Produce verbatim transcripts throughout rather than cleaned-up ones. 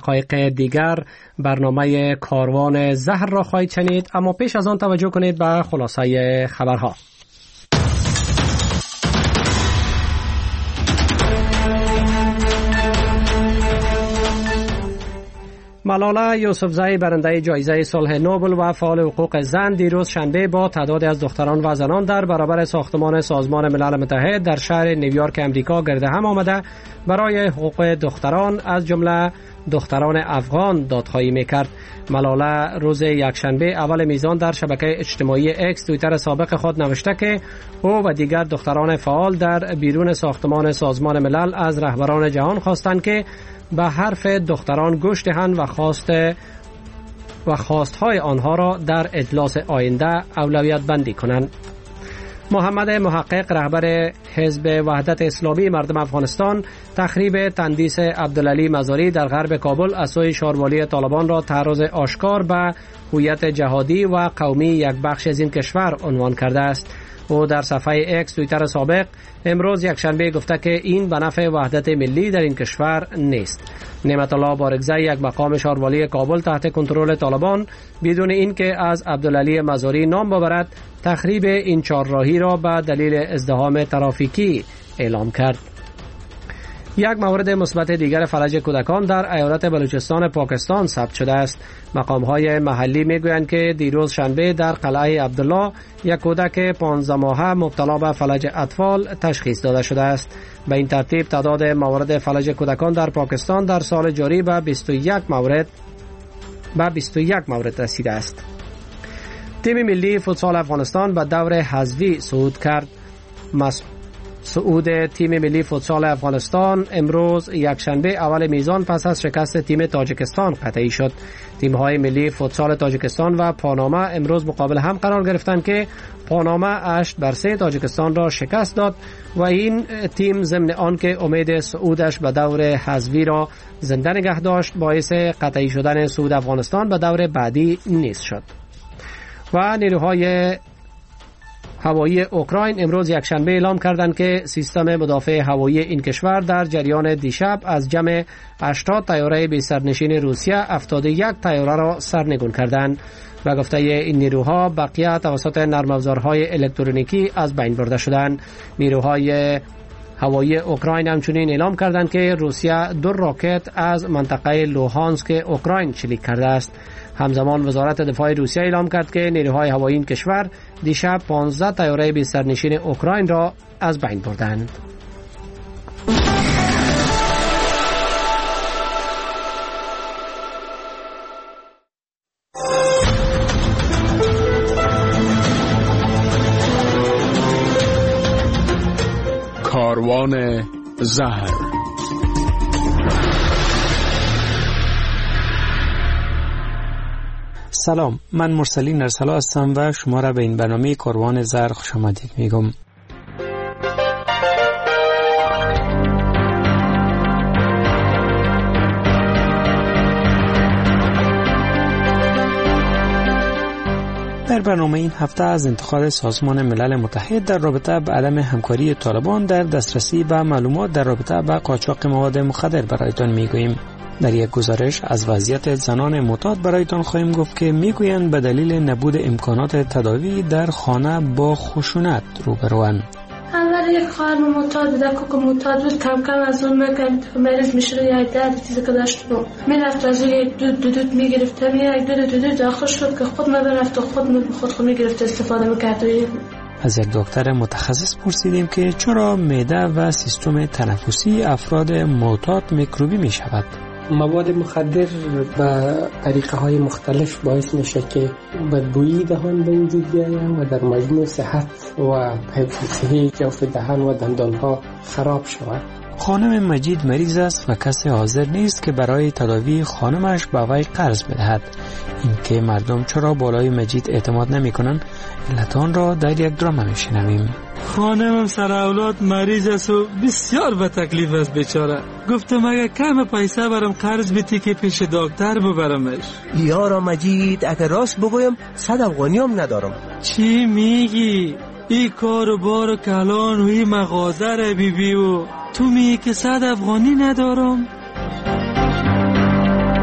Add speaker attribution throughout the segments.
Speaker 1: دقایق دیگر برنامه کاروان زهر را خواهید شنید، اما پیش از آن توجه کنید به خلاصه خبرها. ملاله یوسفزئی برنده جایزه صلح نوبل و فعال حقوق زن دیروز شنبه با تعدادی از دختران و زنان در برابر ساختمان سازمان ملل متحد در شهر نیویورک امریکا گرد هم آمده برای حقوق دختران از جمله دختران افغان دادخواهی میکرد. ملاله روز یکشنبه اول میزان در شبکه اجتماعی اکس توییتر سابق خود نوشته که او و دیگر دختران فعال در بیرون ساختمان سازمان ملل از رهبران جهان خواستند که به حرف دختران گوش دهند و خواست و خواستهای آنها را در اجلاس آینده اولویت بندی کنند. محمد محقق رهبر حزب وحدت اسلامی مردم افغانستان تخریب تندیس عبدالعلی مزاری در غرب کابل از سوی شاروالی طالبان را تعرض آشکار به هویت جهادی و قومی یک بخش از این کشور عنوان کرده است. او در صفحه اکس توییتر سابق امروز یکشنبه گفته که این به نفع وحدت ملی در این کشور نیست. نعمت الله بارگزئی یک مقام شاروالی کابل تحت کنترل طالبان بدون اینکه از عبدالعلی مزاری نام ببرد تخریب این چهارراهی را به دلیل ازدحام ترافیکی اعلام کرد. یک مورد مثبت دیگر فلج کودکان در ایالت بلوچستان پاکستان ثبت شده است. مقام‌های محلی میگویند که دیروز شنبه در قلعه عبدالله یک کودک پانزده ماهه مبتلا به فلج اطفال تشخیص داده شده است. به این ترتیب تعداد موارد فلج کودکان در پاکستان در سال جاری به بیست و یک مورد به بیست و یک مورد رسیده است. تیم ملی فوتسال افغانستان به دور حذفی صعود کرد. مس... صعود تیم ملی فوتسال افغانستان امروز یکشنبه اول میزان پس از شکست تیم تاجیکستان قطعی شد. تیم‌های ملی فوتسال تاجیکستان و پاناما امروز مقابل هم قرار گرفتند که پاناما هشت بر سه تاجیکستان را شکست داد و این تیم ضمن آنکه امید صعودش به دور حذفی را زنده نگه داشت باعث قطعی شدن صعود افغانستان به دور بعدی نیز شد. و نیروهای هوایی اوکراین امروز یکشنبه اعلام کردند که سیستم مدافع هوایی این کشور در جریان دیشب از جمع هشتاد طیاره بی سرنشین روسیه هفتاد و یک طیاره را سرنگون کردند. به گفته این نیروها بقیه توسط نرم افزارهای الکترونیکی از بین برده شدند. نیروهای هوایی اوکراین همچنین اعلام کردند که روسیه دو راکت از منطقه لوهانسک اوکراین چلیک کرده است. همزمان وزارت دفاع روسیه اعلام کرد که نیروهای هوایی این کشور دیشب پانزده طیاره بی سرنشین اوکراین را از بین بردند.
Speaker 2: کاروان زهر.
Speaker 3: سلام، من مرسلین ارسلا هستم و شما را به این برنامه کاروان زهر خوش آمدید میگم. در برنامه این هفته از انتقاد سازمان ملل متحد در رابطه با عدم همکاری طالبان در دسترسی به معلومات در رابطه با قاچاق مواد مخدر برایتان میگوییم. در یک گزارش از وضعیت زنان معتاد برایتان خواهیم گفت که میگویند به دلیل نبود امکانات تداوی در خانه با خشونت روبروند.
Speaker 4: اول یک خواهر معتاد بود، که معتاد بود کم کم از اون مکن مریض میشد یا درد چیزی که داشت بود میرفت از یک دود دود میگرفت هم یک دود دود داخل شد که خود میرفت و خود خود خود میگرفت استفاده میکرد.
Speaker 3: از یک دکتر متخصص پرسیدیم که چرا معده و سیستم تنفسی افراد معتاد میکروبی میشود.
Speaker 5: مواد مخدر به طریقه های مختلف باعث میشه که بدبویی دهان به وجود بیاید و در مجموع صحت و حفظ صحی جوف دهان و دندان ها خراب شود.
Speaker 3: خانم مجید مریض است و کسی حاضر نیست که برای تداوی خانمش به وی قرض بدهد. این که مردم چرا بالای مجید اعتماد نمی کنند علت آن را در یک درام میشنویم.
Speaker 6: خانمم سر اولاد مریض است و بسیار به تکلیف است بیچاره. گفتم اگه کم پیسه برام قرض بدی که پیش دکتر ببرمش.
Speaker 7: یارا مجید اگه راست بگویم صد افغانی هم ندارم.
Speaker 6: چی میگی؟ ای کار و بار و کلان و ای مغازه را بی بی و تو میگی که صد افغانی ندارم؟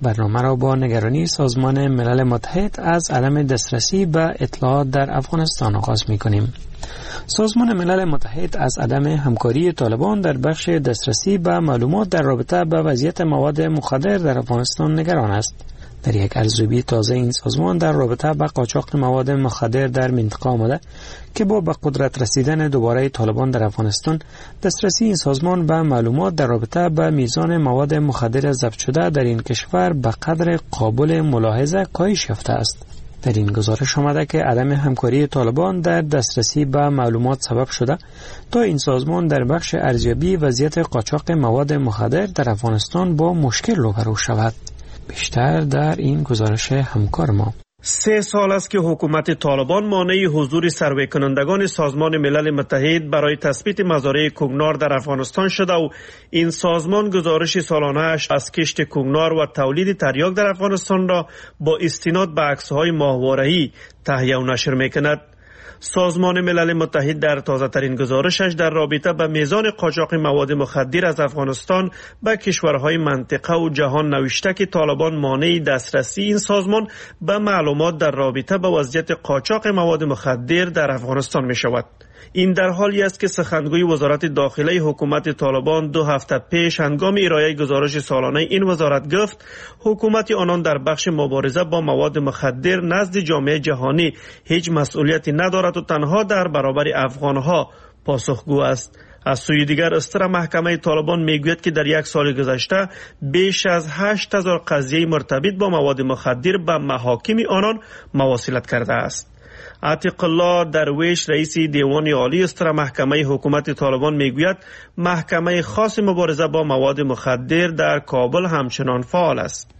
Speaker 3: برنامه را با نگرانی سازمان ملل متحد از عدم دسترسی به اطلاعات در افغانستان آغاز می‌کنیم. سازمان ملل متحد از عدم همکاری طالبان در بخش دسترسی به معلومات در رابطه با وضعیت مواد مخدر در افغانستان نگران است. در یک ارزیابی تازه این سازمان در رابطه با قاچاق مواد مخدر در منطقه آمده که با به قدرت رسیدن دوباره طالبان در افغانستان، دسترسی این سازمان به معلومات در رابطه با میزان مواد مخدر ضبط شده در این کشور به قدر قابل ملاحظه کاهش یافته است. در این گزارش آمده که عدم همکاری طالبان در دسترسی به معلومات سبب شده تا این سازمان در بخش ارزیابی وضعیت قاچاق مواد مخدر در افغانستان با مشکل روبرو شود. بیشتر در این گزارش همکار ما.
Speaker 8: سه سال است که حکومت طالبان مانع حضور سروی کنندگان سازمان ملل متحد برای تثبیت مزارع کوکنار در افغانستان شده و این سازمان گزارش سالانه‌اش از کشت کوکنار و تولید تریاک در افغانستان را با استناد به عکس‌های ماهواره‌ای تهیه و نشر می‌کند. سازمان ملل متحد در تازه‌ترین گزارشش در رابطه به میزان قاچاق مواد مخدر از افغانستان به کشورهای منطقه و جهان نوشته که طالبان مانع دسترسی این سازمان به معلومات در رابطه به وضعیت قاچاق مواد مخدر در افغانستان می شود. این در حالی است که سخنگوی وزارت داخله حکومت طالبان دو هفته پیش هنگام ارائه گزارش سالانه این وزارت گفت حکومت آنان در بخش مبارزه با مواد مخدر نزد جامعه جهانی هیچ مسئولیتی ندارد و تنها در برابر افغانها پاسخگو است. از سوی دیگر استر محکمه طالبان میگوید که در یک سال گذشته بیش از هشت هزار قضیه مرتبط با مواد مخدر به محاکم آنان مواصلت کرده است. عتیق الله درویش رئیس دیوان عالی استر محکمه حکومت طالبان میگوید محکمه خاص مبارزه با مواد مخدر در کابل همچنان فعال است.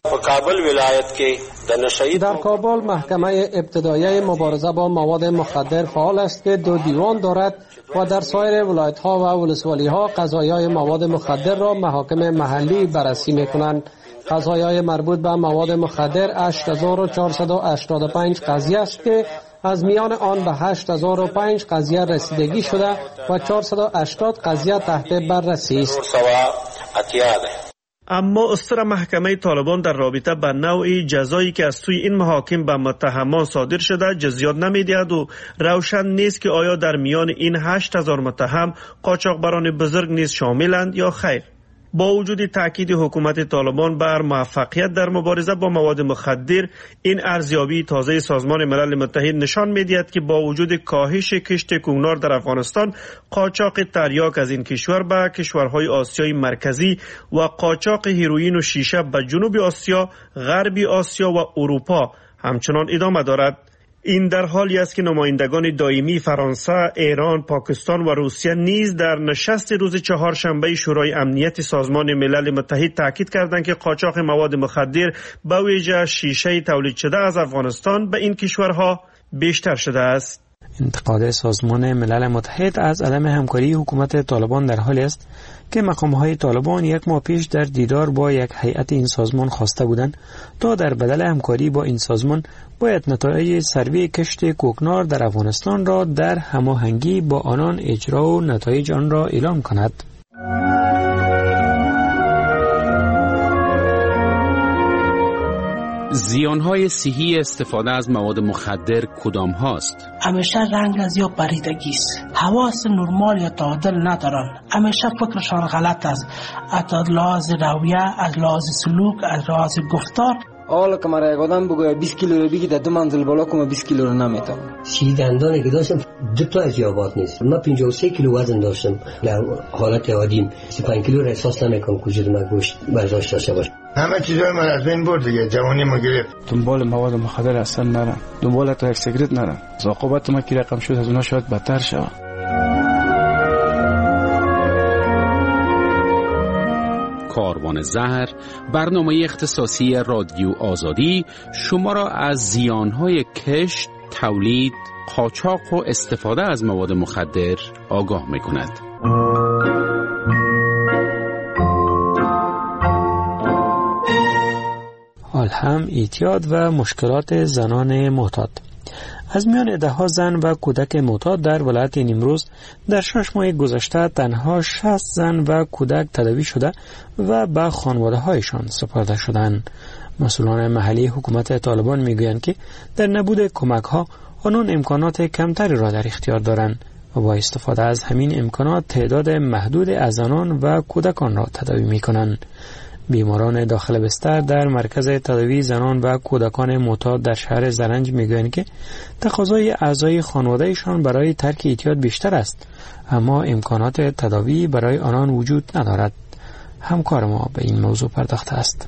Speaker 1: در کابل محکمه ابتدایی مبارزه با مواد مخدر فعال است که دو دیوان دارد و در سایر ولایت ها و ولسوالی ها قضایای مواد مخدر را محاکم محلی بررسی میکنند. قضایای مربوط به مواد مخدر هشت هزار و چهارصد و هشتاد و پنج قضیه است که از میان آن به هشت هزار و پنج قضیه رسیدگی شده و چهارصد و هشتاد قضیه تحت بررسی است.
Speaker 8: اما استر محکمه طالبان در رابطه با نوع جزایی که از سوی این محاکم به متهمان صادر شده جزیات نمی‌دهد و روشن نیست که آیا در میان این هشت هزار متهم قاچاقبران بزرگ نیز شاملند یا خیر. با وجود تاکید حکومت طالبان بر موفقیت در مبارزه با مواد مخدر، این ارزیابی تازه سازمان ملل متحد نشان می‌دهد که با وجود کاهش کشت کوکنار در افغانستان، قاچاق تریاک از این کشور به کشورهای آسیای مرکزی و قاچاق هیروئین و شیشه به جنوب آسیا، غرب آسیا و اروپا همچنان ادامه دارد. این در حالی است که نمایندگان دائمی فرانسه، ایران، پاکستان و روسیه نیز در نشست روز چهارشنبه شورای امنیت سازمان ملل متحد تاکید کردند که قاچاق مواد مخدر به ویژه شیشه تولید شده از افغانستان به این کشورها بیشتر شده است.
Speaker 3: انتقاد سازمان ملل متحد از عدم همکاری حکومت طالبان در حالی است که مقام‌های طالبان یک ماه پیش در دیدار با یک هیئت این سازمان خواسته بودند تا در بدل همکاری با این سازمان باید نتایج سروی کشت کوکنار در افغانستان را در هماهنگی با آنان اجرا و نتایج آن را اعلام کند.
Speaker 2: زیانهای صحی استفاده از مواد مخدر کدام هاست؟
Speaker 9: همیشه رنگ از یا پریدگی است. حواس نرمال یا تعادل ندارن. همیشه فکرشان غلط است. از لحاظ رویه، از لحاظ سلوک، از لحاظ گفتار.
Speaker 10: حالا که مرا یک آدم بگوید بیست کیلو رو بگی در دو منزل بالا کنم بیست کیلو رو نمیتونم.
Speaker 11: سی دندانی که داشتم دو تا از یابات نیست. من پنجاه و سه کیلو وزن داشتم. در حالت عادیم سی و پنج کیلو را احساس نمیکنم کجا من گوشت برداشت داشته باشم.
Speaker 12: همه چیزای من از بین برد دیگه. جوانی ما گرفت.
Speaker 13: دنبال مواد مخدر اصلا نرم. دنبال تا یک سیگرت نرم. عاقبت ما که رقم شد از اونها شاید بدتر شود.
Speaker 2: کاروان زهر، برنامه اختصاصی رادیو آزادی شما را از زیانهای کشت، تولید، قاچاق و استفاده از مواد مخدر آگاه می‌کند.
Speaker 3: حال هم اعتیاد و مشکلات زنان معتاد. از میان ده ها زن و کودک معتاد در ولایت نیمروز در شش ماه گذشته تنها شصت زن و کودک تداوی شده و به خانواده هایشان سپرده شدند. مسئولان محلی حکومت طالبان میگویند که در نبود کمک ها آنان امکانات کمتری را در اختیار دارند و با استفاده از همین امکانات تعداد محدود از زنان و کودکان را تداوی میکنند. بیماران داخل بستر در مرکز تداوی زنان و کودکان معتاد در شهر زرنج میگویند که تقاضای اعضای خانوادهشان برای ترک اعتیاد بیشتر است، اما امکانات تداوی برای آنان وجود ندارد. همکار ما به این موضوع پرداخته است.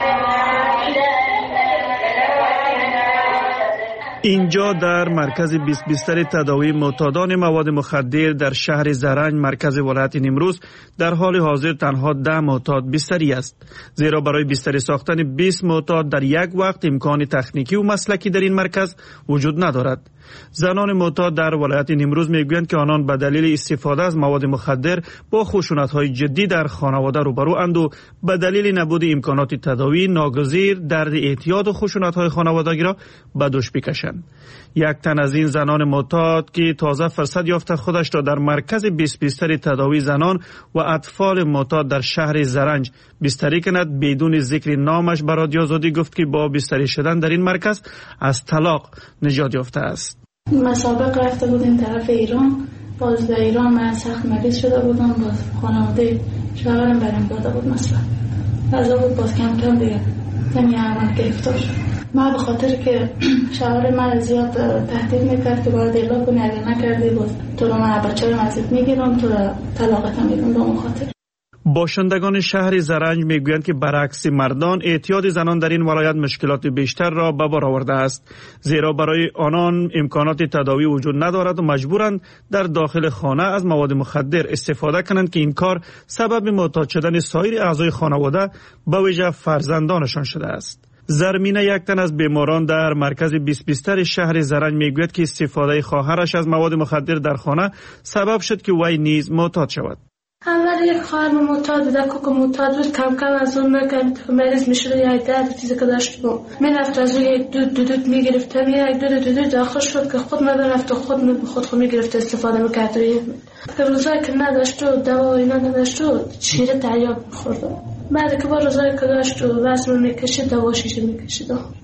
Speaker 8: اینجا در مرکز بیست بستر تداوی معتادان مواد مخدر در شهر زرنج مرکز ولایت نیمروز در حال حاضر تنها ده معتاد بستری است، زیرا برای بستری ساختن بیست معتاد در یک وقت امکان تکنیکی و مسلکی در این مرکز وجود ندارد. زنان معتاد در ولایت نیمروز میگویند که آنان به دلیل استفاده از مواد مخدر با خشونت‌های جدی در خانواده روبرو اند و به دلیل نبود امکانات تداوی ناگزیر درد اعتیاد و خشونت‌های خانوادگی را به دوش بکشند. یک تن از این زنان معتاد که تازه فرصت یافته خودش را در مرکز بیست بستر تداوی زنان و اطفال معتاد در شهر زرنج بستری کند، بدون ذکر نامش به رادیو آزادی گفت که با بستری شدن در این مرکز از طلاق نجات یافته است.
Speaker 4: مسابق رفته بودیم طرف ایران، باز در ایران من سخت مریض شده بودم، باز خانواده شوهرم برام داده بود مثلا غذا بود، باز کم کم دیگه نمی عمل گرفتار شد. من به خاطر که شوهر من زیاد تهدید میکرد که باید اعلام کنی، اگر نکردی باز تو رو من بچه رو ازت میگیرم، تو رو طلاقت میدم. به اون خاطر
Speaker 8: باشندگان شهر زرنج میگویند که برعکس مردان اعتیاد زنان در این ولایت مشکلات بیشتر را به بار آورده است، زیرا برای آنان امکانات تداوی وجود ندارد و مجبورند در داخل خانه از مواد مخدر استفاده کنند که این کار سبب معتاد شدن سایر اعضای خانواده به ویژه فرزندانشان شده است. زرمینه یک تن از بیماران در مرکز بیست بستر شهر زرنج میگوید که استفاده خواهرش از مواد مخدر در خانه سبب شد که وی نیز معتاد شود.
Speaker 4: اول یک خواهر معتاد بود، کوک معتاد بود، کم کم از اون مکن مریض میشد، یک درد چیزی که داشت بود میرفت از اون یک دود دودود میگرفت، یک دود دودود داخل شد که خود میرفت و خود خود خود میگرفت استفاده میکرد. که روزایی که نداشت و دوا و اینا نداشت و شیر تریاک میخورد، بعد که با روزایی که داشت و وزن میکشید دوا شیشه میکشید.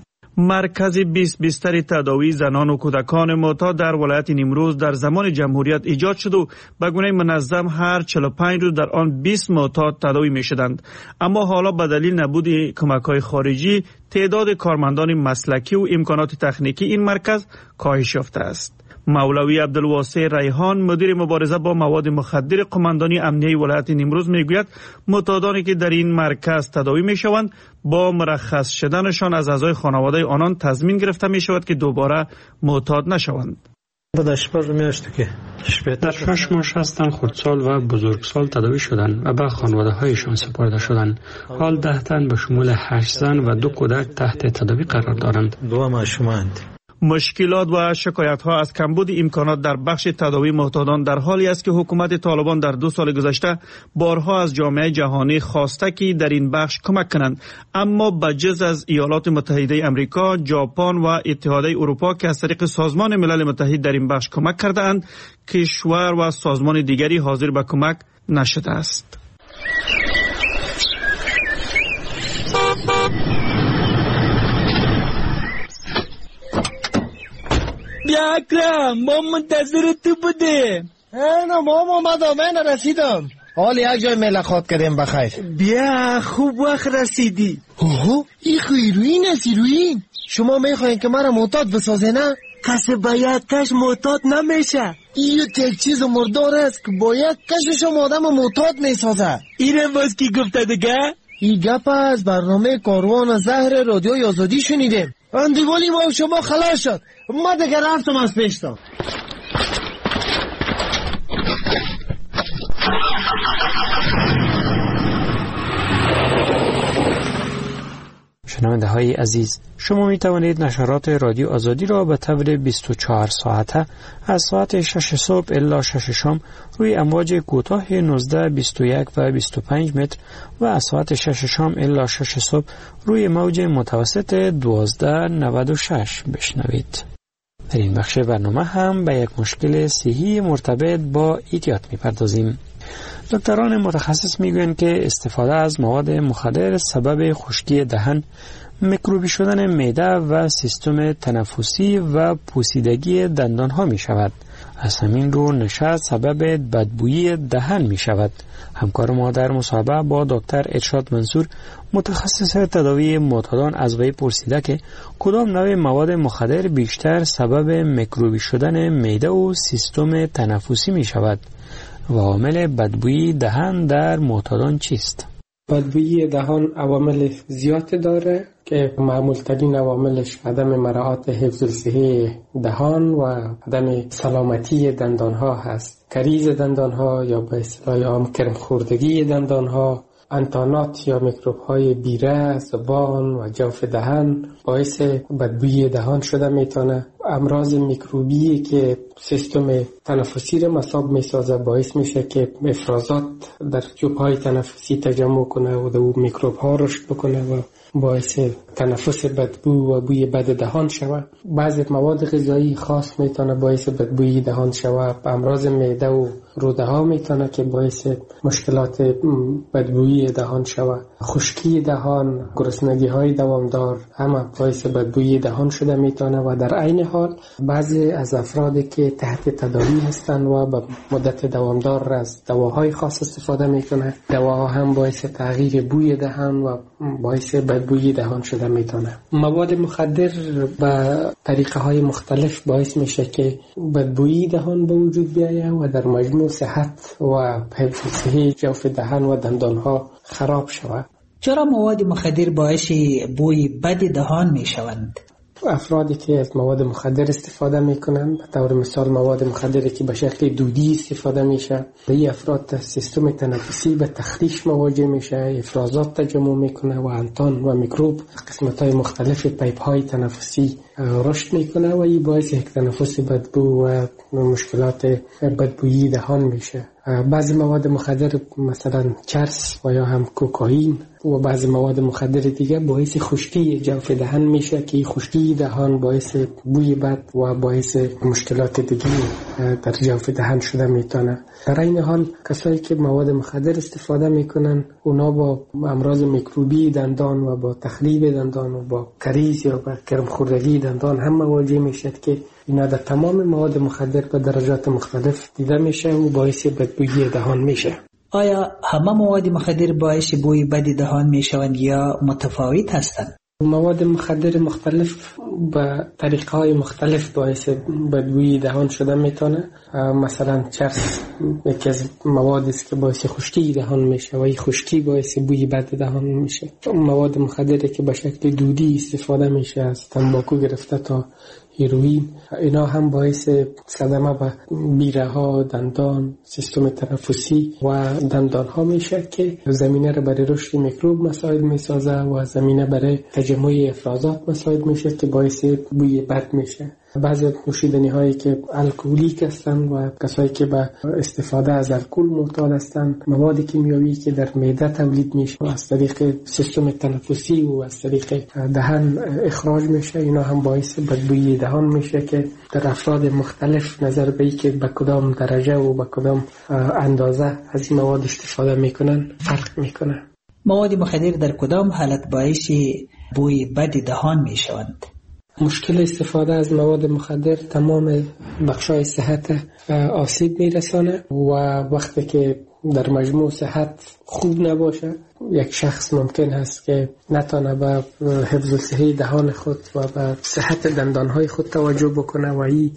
Speaker 8: مرکز بیست بستر تداوی زنان و کودکان معتاد در ولایت نیمروز در زمان جمهوریت ایجاد شد و به گونه منظم هر چهل و پنج روز در آن بیست معتاد تداوی می شدند، اما حالا به دلیل نبود کمک‌های خارجی تعداد کارمندان مسلکی و امکانات تکنیکی این مرکز کاهش یافته است. مولوی عبدالواسع ریحان مدیر مبارزه با مواد مخدر قماندانی امنیه ولایت نیمروز میگوید معتادانی که در این مرکز تداوی میشوند با مرخص شدنشان از اعضای خانواده آنان تضمین گرفته می شود که دوباره معتاد نشوند.
Speaker 14: در شش ماه شصت خردسال و بزرگسال تداوی شدند و به خانواده هایشان سپرده شدند. حال ده تن به شمول هشت زن و دو کودک تحت تداوی قرار دارند.
Speaker 15: دو معشومند.
Speaker 8: مشکلات و شکایت ها از کمبود امکانات در بخش تداوی معتادان در حالی است که حکومت طالبان در دو سال گذشته بارها از جامعه جهانی خواسته که در این بخش کمک کنند، اما بجز از ایالات متحده امریکا، ژاپن و اتحادیه اروپا که از طریق سازمان ملل متحد در این بخش کمک کرده اند، کشور و سازمان دیگری حاضر به کمک نشده است.
Speaker 16: بیا اکرم، ما منتظر تو بودیم.
Speaker 17: اینا ما اومدم، من رسیدم. حال یک جای ملاقات کردیم بخیر.
Speaker 16: بیا خوب وقت رسیدی.
Speaker 17: اوه این خیروین است. ایروین شما میخواین که مرا معتاد بسازه نه؟
Speaker 16: کسی باید کش معتاد نمیشه.
Speaker 17: این یک چیز مردار است که باید کشش آدم معتاد میسازه.
Speaker 16: اینم باز کی گفته دیگه؟
Speaker 17: این گپ از برنامه کاروان زهر رادیو آزادی شنیدیم. اندیوالی ما شما خلاص شد، ما دیگه رفتم از پیشتان.
Speaker 3: شنونده های عزیز، شما می توانید نشرات رادیو آزادی را به طور بیست و چهار ساعته از ساعت شش صبح الی شش شام روی امواج کوتاه نوزده، بیست و یک و بیست و پنج متر و از ساعت شش شام الی شش صبح روی موج متوسط دوازده نود و شش بشنوید. در این بخش برنامه هم به یک مشکل صحی مرتبط با اعتیاد می پردازیم. دکتران متخصص میگویند که استفاده از مواد مخدر سبب خشکی دهن، میکروبی شدن معده و سیستم تنفسی و پوسیدگی دندان ها می شود. از همین رو نشاط سبب بدبویی دهن می شود. همکار ما در مصاحبه با دکتر ارشاد منصور متخصص تداوی معتادان از وی پرسیده که کدام نوع مواد مخدر بیشتر سبب میکروبی شدن معده و سیستم تنفسی می شود و عامل بدبویی دهن در معتادان چیست؟
Speaker 5: بدبویی دهان عوامل زیاد داره که معمول ترین عواملش عدم مراعات حفظ الصحه دهان و عدم سلامتی دندان ها هست. کریز دندان ها یا به اصطلاح عام کرم خوردگی دندان ها، انتانات یا میکروب های بیره، زبان و جوف دهن باعث بدبویی دهان شده میتونه. امراض میکروبی که سیستم تنفسی رو مصاب میسازه باعث میشه که افرازات در جوب های تنفسی تجمع کنه و دو میکروب ها رشد بکنه و باعث تنفس بدبو و بوی بد دهان شوه. بعضی مواد غذایی خاص میتونه باعث بدبویی دهان شوه. امراض معده و روده ها میتونه که باعث مشکلات بدبویی دهان شوه. خشکی دهان، گرسنگی های دوامدار همه باعث بدبویی دهان شده میتونه و در عین حال بعضی از افرادی که تحت تداوی هستن و به مدت دوامدار از دواهای خاص استفاده میکنه، دواها هم باعث تغییر بوی دهان و باعث بدبویی دهان شده میتونه. مواد مخدر به طریقه های مختلف باعث میشه که بدبویی دهان به وجود بیاید و در مجموع صحت و حفظ صحه جوف دهان و دندان ها خراب شود.
Speaker 15: چرا مواد مخدر باعث بوی بد دهان میشوند؟
Speaker 5: افرادی که از مواد مخدر استفاده میکنن، به طور مثال مواد مخدری که به شکل دودی استفاده میشه، این افراد سیستم تنفسی به تخریش مواجه میشه، افرازات تجمع میکنه و انتان و میکروب قسمت های مختلف پیپ های تنفسی رشد میکنه و این باعث یک تنفس بدبو و مشکلات بدبویی دهان میشه. بعضی مواد مخدر مثلا چرس و یا هم کوکائین و بعضی مواد مخدر دیگه باعث خشکی جوف دهن میشه که خشکی دهان باعث بوی بد و باعث مشکلات دیگه در جوف دهن شده میتونه. در این حال کسایی که مواد مخدر استفاده میکنن اونا با امراض میکروبی دندان و با تخریب دندان و با کریز یا با کرم خوردگی دندان هم مواجه میشد که اینا در تمام مواد مخدر به درجات مختلف دیده میشه و باعث بدبویی دهان میشه.
Speaker 15: آیا همه مواد مخدر باعث بوی بد دهان میشوند یا متفاوت هستند؟
Speaker 5: مواد مخدر مختلف به طریقه های مختلف باعث بدبویی دهان شده میتونه. مثلا چرس یکی از موادی است که باعث خشکی دهان میشه و این خشکی باعث بوی بد دهان میشه. مواد مخدری که به شکل دودی استفاده میشه، از تنباکو گرفته تا هیروئین، اینا هم باعث صدمه به بیره ها، دندان، سیستم تنفسی و دندان ها میشه که زمینه را برای رشد میکروب مساعد میسازه و زمینه برای تجمع افرازات مساعد میشه که باعث بوی بد میشه. بعضی نوشیدنی هایی که الکلیک هستن و کسایی که به استفاده از الکل معتاد هستن، مواد کیمیایی که در معده تولید میشه و از طریق سیستم تنفسی و از طریق دهن اخراج میشه، اینا هم باعث بدبویی دهان میشه که در افراد مختلف نظر به اینکه به کدام درجه و به کدام اندازه از این مواد استفاده میکنن فرق میکنه.
Speaker 15: مواد مخدر در کدام حالت باعث بوی بد دهان میشوند؟
Speaker 5: مشکل استفاده از مواد مخدر تمام بخشای صحت آسیب میرسانه و وقتی که در مجموع صحت خوب نباشه، یک شخص ممکن است که نتانه به حفظ الصحه دهان خود و به صحت دندانهای خود توجه بکنه و این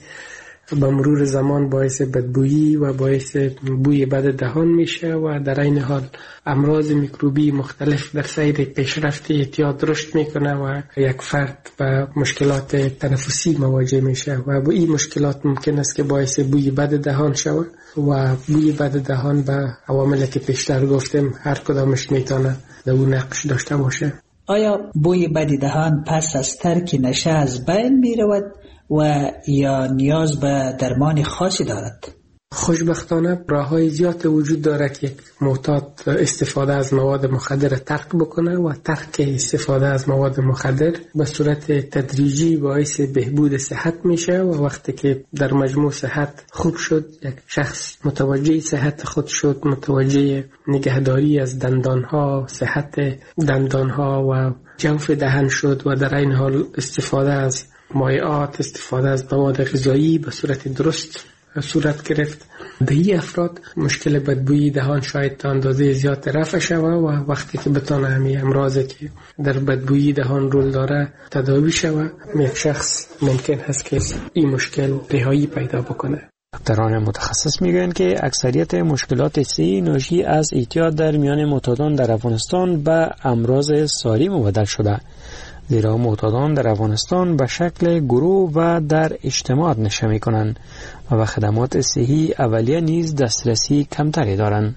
Speaker 5: به مرور زمان باعث بدبویی و باعث بوی بد دهان میشه و در این حال امراض میکروبی مختلف در سیر پیشرفت اعتیاد رشد میکنه و یک فرد به مشکلات تنفسی مواجه میشه و با این مشکلات ممکن است که باعث بوی بد دهان شود و بوی بد دهان به عواملی که پیشتر گفتیم هر کدامش میتونه در اون نقش داشته باشه.
Speaker 15: آیا بوی بد دهان پس از ترک نشه از بین میرود و یا نیاز به درمان خاصی دارد؟
Speaker 5: خوشبختانه راه‌های زیاد وجود داره که معتاد استفاده از مواد مخدر ترک بکنه و ترک استفاده از مواد مخدر به صورت تدریجی باعث بهبود صحت میشه و وقتی که در مجموع صحت خوب شد، یک شخص متوجه صحت خود شد، متوجه نگهداری از دندانها، صحت دندانها و جوف دهن شد و در این حال استفاده از مایعات، استفاده از مواد غذایی به صورت درست صورت گرفت. به این افراد مشکل بدبویی دهان شاید تا اندازه زیاد رفع شود و وقتی که بتانه همین امراضی که در بدبویی دهان رول داره تداوی شود، یک شخص ممکن هست که این مشکل رهایی پیدا بکنه.
Speaker 3: دکتران متخصص میگن که اکثریت مشکلات صحی ناشی از اعتیاد در میان معتادان در افغانستان به امراض ساری مبدل شده، زیرا معتادان در افغانستان به شکل گروه و در اجتماع نشه میکنند و به خدمات صحی اولیه نیز دسترسی کمتری دارند.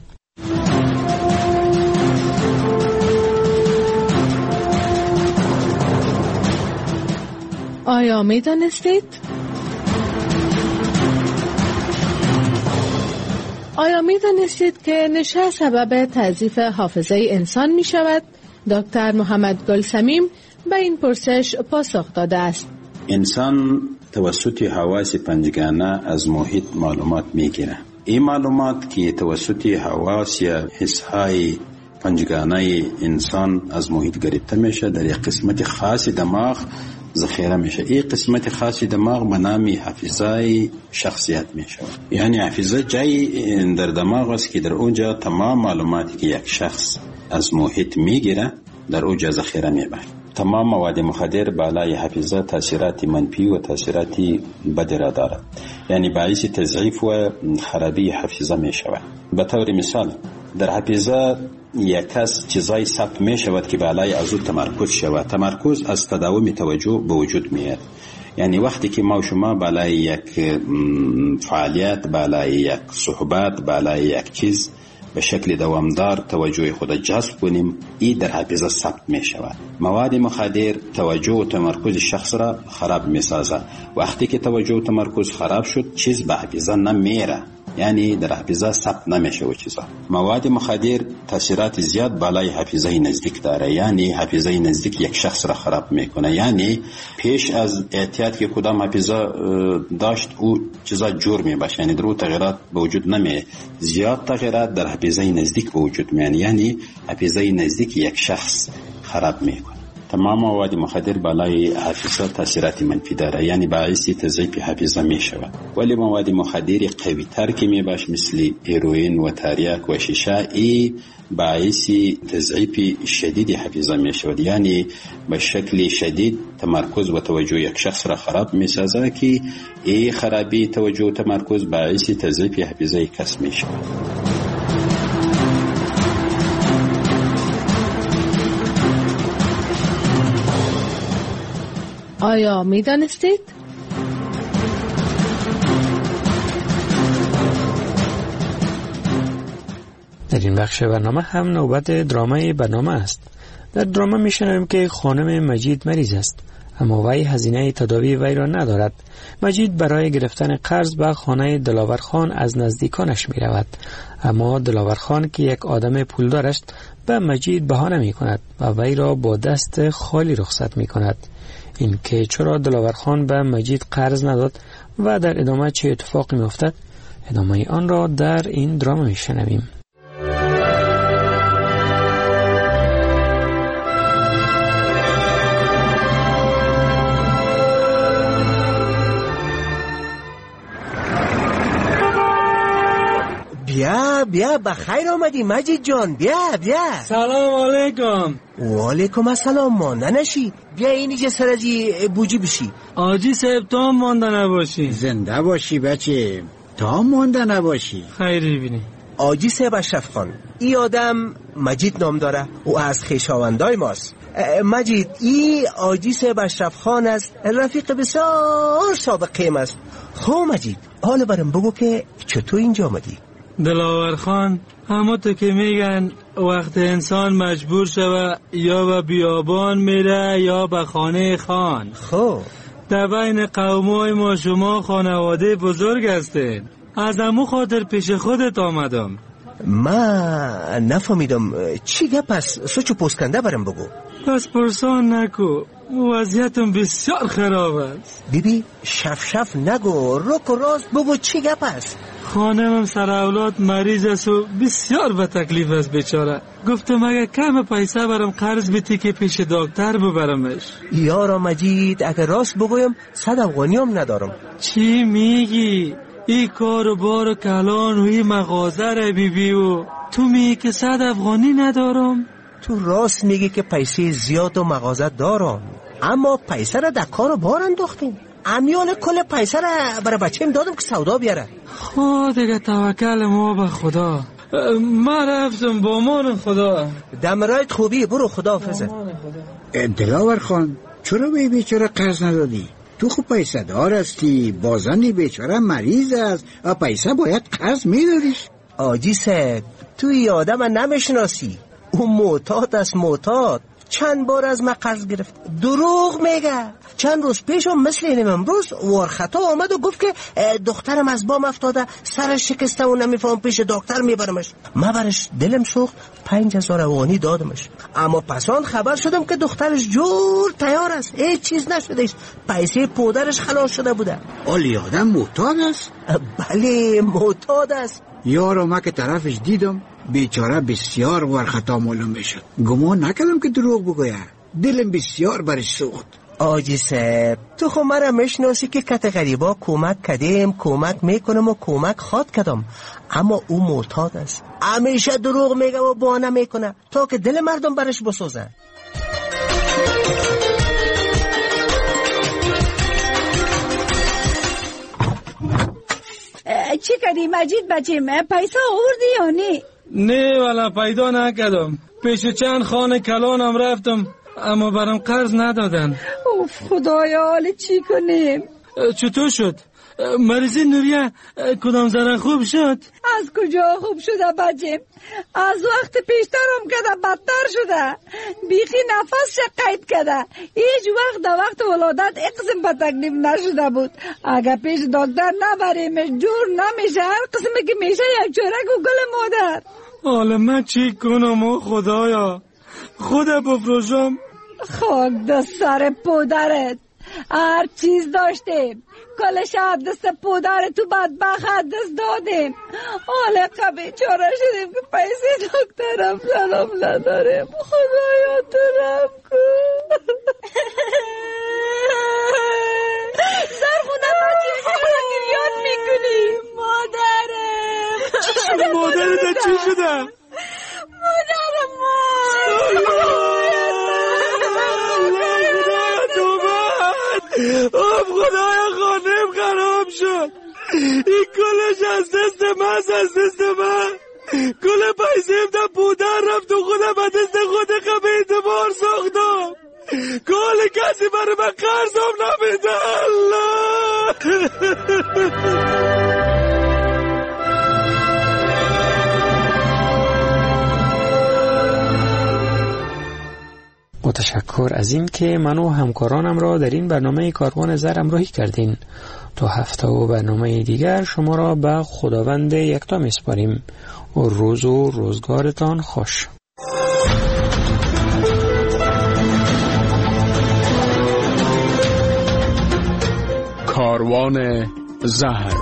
Speaker 18: آیا می دانستید؟ آیا می دانستید که نشه سبب تضعیف حافظه انسان می شود؟ دکتر محمد گلسمیم به این پرسش پاسخ داده است.
Speaker 19: انسان توسط حواس پنجگانه از محیط معلومات میگیره. این معلومات که توسط حواس یا حسهای پنجگانه انسان از محیط گرفته میشه در یک قسمت خاص دماغ ذخیره میشه. این قسمت خاص دماغ به نام حافظه شخصیت میشه. یعنی حافظه جایی در دماغ است که در اونجا تمام معلوماتی که یک شخص از محیط میگیره در اونجا ذخیره میبره. تمام مواد مخدر بالای حافظه تاثیرات منفی و تاثیرات بد را دارد، یعنی باعث تضعیف و خرابی حافظه می شود. به طور مثال در حافظه یک کس چیزای ثبت می شود که بالای از او تمرکز شود. تمرکز از تداوم توجه به وجود میاد. یعنی وقتی که ما و شما بالای یک فعالیت، بالای یک صحبت، بالای یک چیز به شکل دوامدار توجه خود جذب کنیم، این در حافظه ثبت می شود. مواد مخدر توجه و تمرکز شخص را خراب می سازد. وقتی که توجه و تمرکز خراب شد چیز به حافظه نمیره، یعنی در حافظه ثبت نمیشه و چیزا. مواد مخدر تاثیرات زیاد بالای حافظه نزدیک داره، یعنی حافظه نزدیک یک شخص را خراب میکنه. یعنی پیش از اعتیاد که کدام حافظه داشت او چیزا جور میباشه، یعنی در او تغییرات به وجود نمی، زیاد تغییرات در حافظه نزدیک به وجود میان، یعنی حافظه نزدیک یک شخص خراب میکنه. تمام مواد مخدر بالای حافظه تاثیرات منفی داره، یعنی باعث تضعیف حافظه می شود. ولی مواد مخدر قوی تر که می باش مثل هیروئین و تریاک و شیشه، ای باعث تضعیف شدید حافظه می شود، یعنی به شکل شدید تمرکز و توجه یک شخص را خراب می سازه که ای خرابی توجه و تمرکز باعث تضعیف حافظه کس می شود.
Speaker 18: آیا می دانستید؟
Speaker 3: در این بخش برنامه هم نوبت درامای برنامه است. در دراما می شنویم که خانم مجید مریض است، اما وی هزینه تداوی وی را ندارد. مجید برای گرفتن قرض به خانه دلاور خان از نزدیکانش می رود، اما دلاور خان که یک آدم پولدار است به مجید بهانه می کند و وی را با دست خالی رخصت می کند. این که چرا دلاور خان به مجید قرض نداد و در ادامه چه اتفاقی می افتد، ادامه آن را در این دراما می شنویم.
Speaker 7: بیا بیا بخیر آمدی مجید جان، بیا بیا.
Speaker 6: سلام علیکم.
Speaker 7: و علیکم السلام. مانده نشی، بیا اینجا سر از بوجی بشی.
Speaker 6: آجی صاحب تا مانده نباشی.
Speaker 20: زنده باشی بچه، تا مانده نباشی.
Speaker 6: خیری بینی.
Speaker 7: آجی صاحب اشرف خان، ای آدم مجید نام داره و از خویشاوندای ماست. مجید، ای آجی صاحب اشرف خان است، رفیق بسیار سابقه است. خب مجید، حالا برام بگو که چطور اینجا آمدی؟
Speaker 6: دلاور خان، همه تو که میگن وقت انسان مجبور شوه یا به بیابان میره یا به خانه خان.
Speaker 7: خب
Speaker 6: در بین قومای ما شما خانواده بزرگ هستین. از امو خاطر پیش خودت آمدم.
Speaker 7: ما نفهمیدم چی گپ است؟ سوچو پوسکنده برم بگو.
Speaker 6: پس پرسان نکو، وضعیتم بسیار خراب است.
Speaker 7: بیبی شف شف نگو، رک و راست بگو چی گپ است؟
Speaker 6: خانمم سر اولاد مریض است و بسیار به تکلیف است بیچاره. گفتم اگه کم پیسه برم قرض بیتی که پیش دکتر ببرمش.
Speaker 7: یارا مجید اگه راست بگویم صد افغانی هم ندارم.
Speaker 6: چی میگی؟ ای کار و بار و کلان و ای مغازه را بیبی و تو میگی که صد افغانی ندارم؟
Speaker 7: تو راست میگی که پیسه زیاد و مغازه دارم، اما پیسه را در کار و بار انداختیم. امیال کل پیسه را برای بچه‌م دادم که سودا بیاره.
Speaker 6: خود دیگه توکل ما به خدا. ما رفتم با امان خدا.
Speaker 7: دمرایت خوبی، برو خدا حافظه.
Speaker 20: دلاور خان چرا به بیچاره قرض ندادی؟ تو خوب پیسه دار هستی، بازنی بیچاره مریض است و پیسه باید قرض میدادیش.
Speaker 7: آجی صاحب تو ای آدم نمیشناسی، او معتاد است معتاد. چند بار از ما قرض گرفت، دروغ میگه. چند روز پیش هم مثل اینم امروز وارخطا آمد و گفت که دخترم از بام افتاده، سرش شکسته و نمیفهم پیش دکتر میبرمش. ما برش دلم سوخت، پنج هزار افغانی دادمش. اما پسان خبر شدم که دخترش جور تیار است، هیچ چیز نشدهش، پیسه پودرش خلاص شده بوده.
Speaker 20: آلی آدم معتاد است؟
Speaker 7: بله معتاد است.
Speaker 20: یارو ما که طرفش دیدم بیچاره بسیار ورخطا معلوم میشد. گمان نکردم که دروغ بگویه. دلم بسیار برش سوخت.
Speaker 7: آجی صاحب تو خو مرا میشناسی که کت غریبا کمک کردیم، کمک میکنم و کمک خواد کردم، اما او معتاد است. همیشه دروغ میگه و بهانه میکنه تا که دل مردم برش بسوزه.
Speaker 21: چی کردی مجید بچیم؟ پیسه آوردی یا نه؟
Speaker 6: نه والا پیدا نکردم. پیش چند خانه کلانم رفتم اما برام قرض ندادن.
Speaker 21: اوف خدایا حالا چی کنیم؟
Speaker 6: چطور شد؟ مریضی نوریه کدام ذره خوب شد؟
Speaker 21: از کجا خوب شده بچیم؟ از وقت پیشترم کده بدتر شده. بیخی نفس قید کده. هیچ وقت در وقت ولادت اقسم به تکلیف نشده بود. اگه پیش دکتر نبریمش جور نمیشه. هر قسمه که میشه یک چورک و گل مادر.
Speaker 6: حالا من چی کنم و خدایا؟ خدا بفروشم؟
Speaker 21: خاک دست سر پودرت. هر چیز داشتیم، کل شب دست پودر تو بدبخت دست دادیم. حالا قبی چاره شدیم که پیسه دکترم سلام نداریم. خدایا تو رم کن. سرخونه بچه چرا گریاد میکنی؟ مادرم
Speaker 6: چی شده مادرم؟ چی شده؟
Speaker 21: مادرم
Speaker 6: آب خدایا خانم خراب شد. این کلش از دست من، از دست من. کل پیسیم در پودر رفت و خودم به دست خود خب اعتبار ساختم. کل کسی برای من قرضم نمیده. الله
Speaker 3: متشکر از این که من و همکارانم را در این برنامه کاروان زر همراهی کردین. تا هفته و برنامه دیگر شما را به خداوند یکتا میسپاریم و روز و روزگارتان خوش.
Speaker 2: کاروان زهر.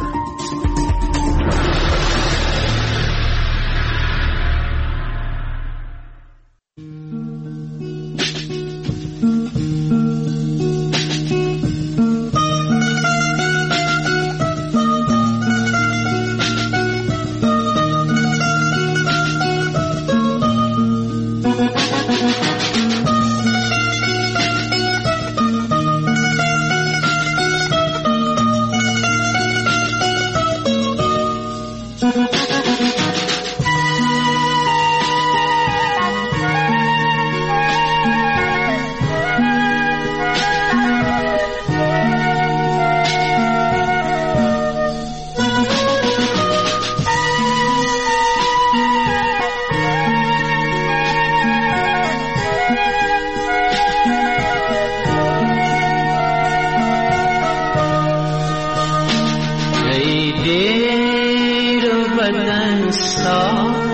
Speaker 1: خدا